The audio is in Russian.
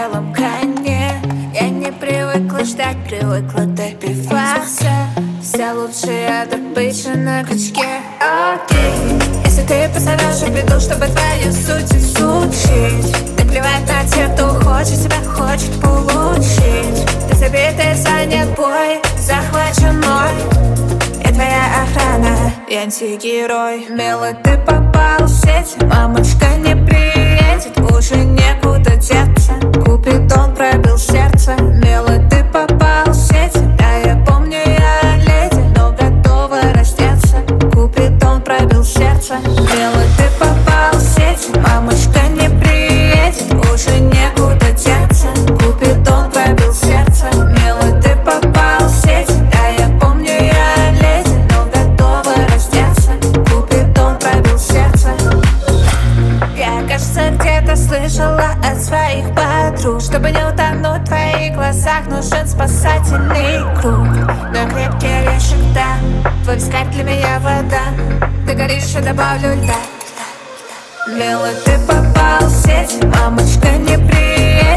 белом коне. Я не привыкла ждать, привыкла добиваться. Все лучшие добыча на крючке. Окей, если ты позовешь, я приду, чтобы твою суть изучить. Не плевать на тех, кто хочет тебя, хочет получить. Ты забитый, занят бой, захвачен мной. Я твоя охрана, я антигерой. Милый, ты попал в сеть, мамочка не приедет, уже некуда деться. Купидон пробил сердце. Милый, ты попал в сеть, да я помню, я леди, но готова раздеться. Купидон пробил сердце. Милый, ты попал в сеть, мамочка не приедет, уже некуда деться. Купидон пробил сердце. Милый, ты попал в сеть, да я помню, я леди, но готова раздеться. Купидон пробил сердце. Я, кажется, где-то слышала от своих подруг, чтобы не утонуть в твоих глазах, нужен спасательный круг. Но крепкий орешек, да, твой взгляд для меня вода. Ты горишь, я добавлю льда. Милый, ты попал в сеть, мамочка не приедет,